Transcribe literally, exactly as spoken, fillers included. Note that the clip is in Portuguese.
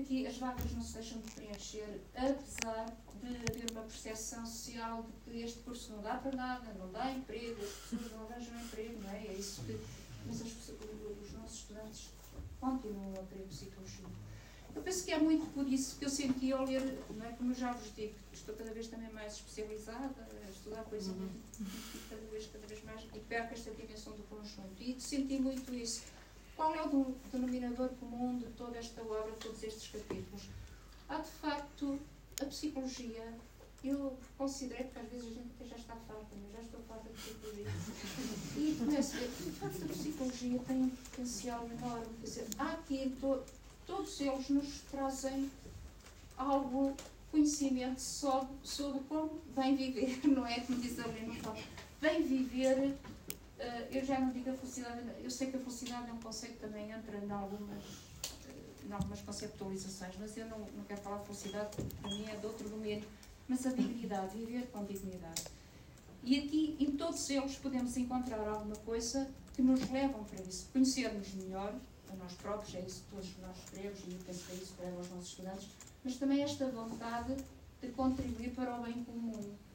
aqui as vagas não se deixam de preencher, apesar de haver uma percepção social de que este curso não dá para nada, não dá emprego, as pessoas não arranjam emprego, não é? É isso que... Mas as pessoas, os nossos estudantes continuam a querer psicologia. Eu penso que é muito por isso que eu senti ao ler, não é? Como eu já vos digo, estou cada vez também mais especializada, a estudar coisas uhum. muito, cada vez, cada vez mais, e perco esta dimensão do conjunto. E senti muito isso. Qual é o denominador comum de toda esta obra, de todos estes capítulos? Há, de facto, a psicologia. Eu considerei que às vezes a gente até já está farta, eu já estou farta de psicologia. E começo a ver que, de facto, a psicologia tem um potencial enorme. Quer dizer, há aqui, to, todos eles nos trazem algo, conhecimento sobre, sobre como bem viver, não é? Como diz a Helena, bem viver. Uh, eu já não digo a felicidade, eu sei que a felicidade é um conceito que também entra em algumas, uh, em algumas conceptualizações, mas eu não, não quero falar de felicidade, para mim é de outro domínio, mas a dignidade, viver com dignidade. E aqui, em todos eles, podemos encontrar alguma coisa que nos levam para isso, conhecermos melhor a nós próprios, é isso que todos nós queremos, e eu penso que é isso que levam os nossos estudantes, mas também esta vontade de contribuir para o bem comum.